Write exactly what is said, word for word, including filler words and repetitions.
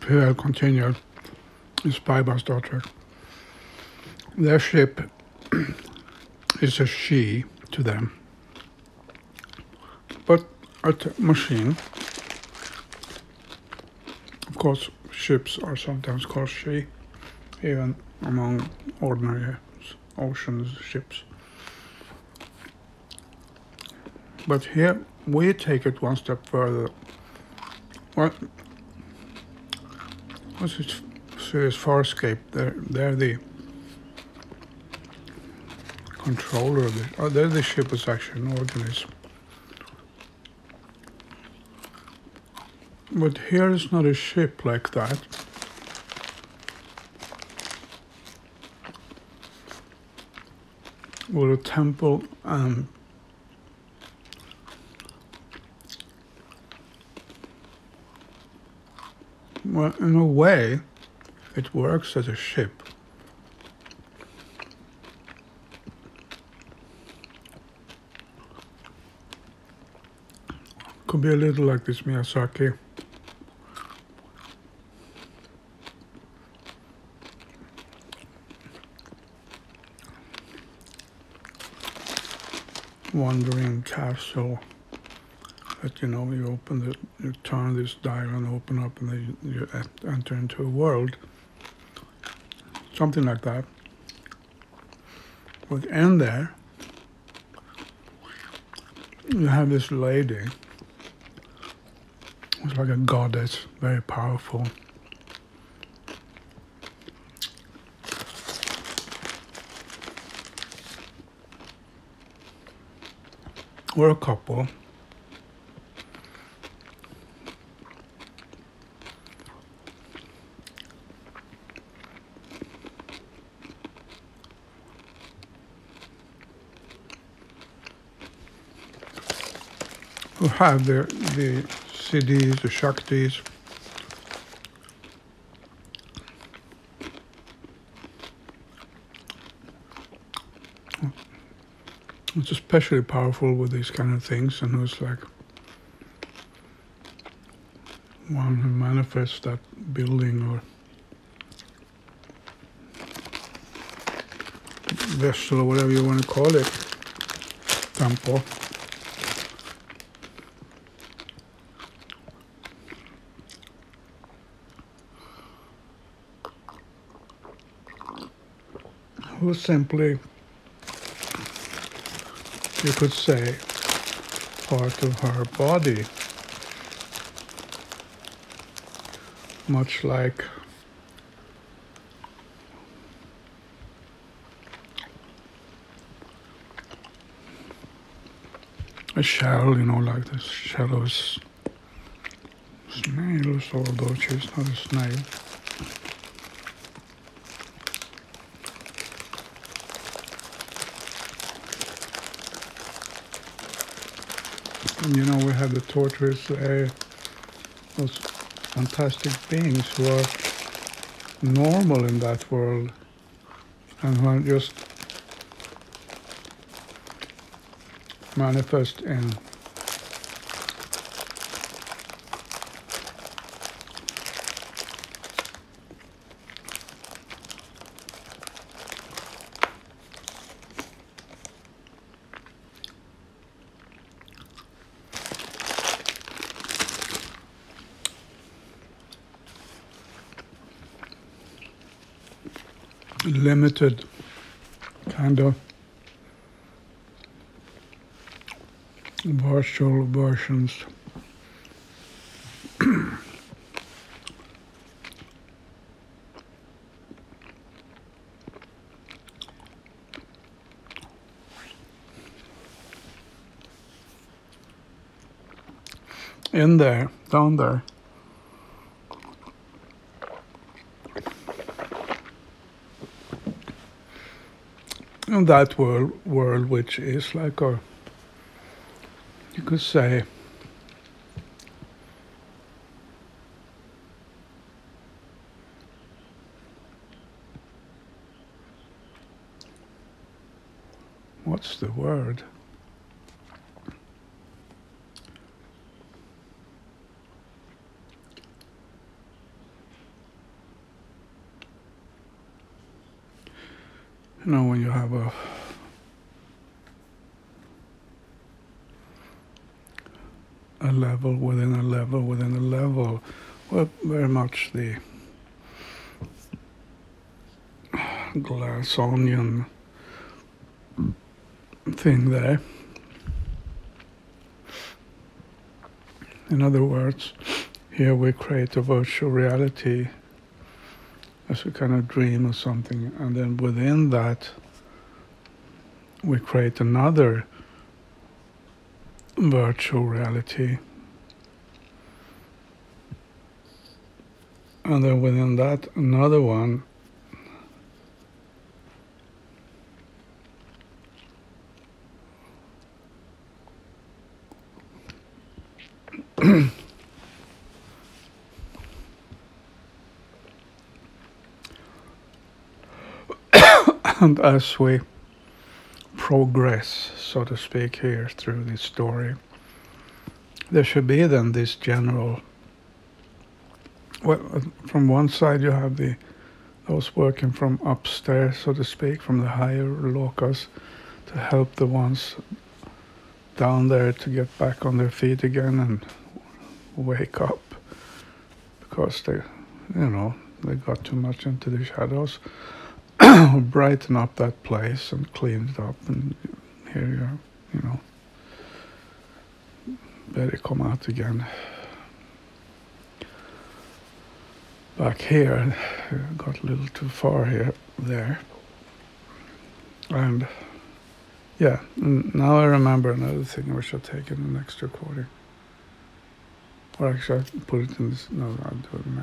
Here I continue, inspired by Star Trek. Their ship is a she to them, but a t- machine. Of course, ships are sometimes called she, even among ordinary ocean ships. But here we take it one step further. What? What's it? Series Farscape? They're they're the controller of the. Oh, they're the ship is actually an organism. But here is not a ship like that. With a temple and well, in a way, it works as a ship. Could be a little like this Miyazaki. Wandering castle that, you know, you open the, you turn this dial and open up and then you, you enter into a world. Something like that. But in there, you have this lady. It's like a goddess, very powerful. We're a couple. Who have the, the C Ds, the Shaktis. It's especially powerful with these kind of things, and who's like one who manifests that building or vessel or whatever you want to call it, temple. Who simply, you could say, part of her body, much like a shell, you know, like the shell of snails, although she's not a snail. And, you know, we have the tortoise, uh, those fantastic beings who are normal in that world and who are just manifest in limited kind of virtual versions. In there, down there. In that world, world which is like a, you could say, what's the word? You know, when you have a a level within a level within a level, well, very much the glass onion thing there. In other words, here we create a virtual reality as a kind of dream or something, and then within that we create another virtual reality, and then within that another one, and as we progress, so to speak, here through this story, there should be then this general, well, from one side you have the those working from upstairs, so to speak, from the higher lokas, to help the ones down there to get back on their feet again and wake up, because they, you know, they got too much into the shadows. Brighten up that place and clean it up, and here you are, you know, better come out again. Back here, I got a little too far here, there. And yeah, now I remember another thing I should take in the next recording. Or actually, I put it in this, no, I'll do it now.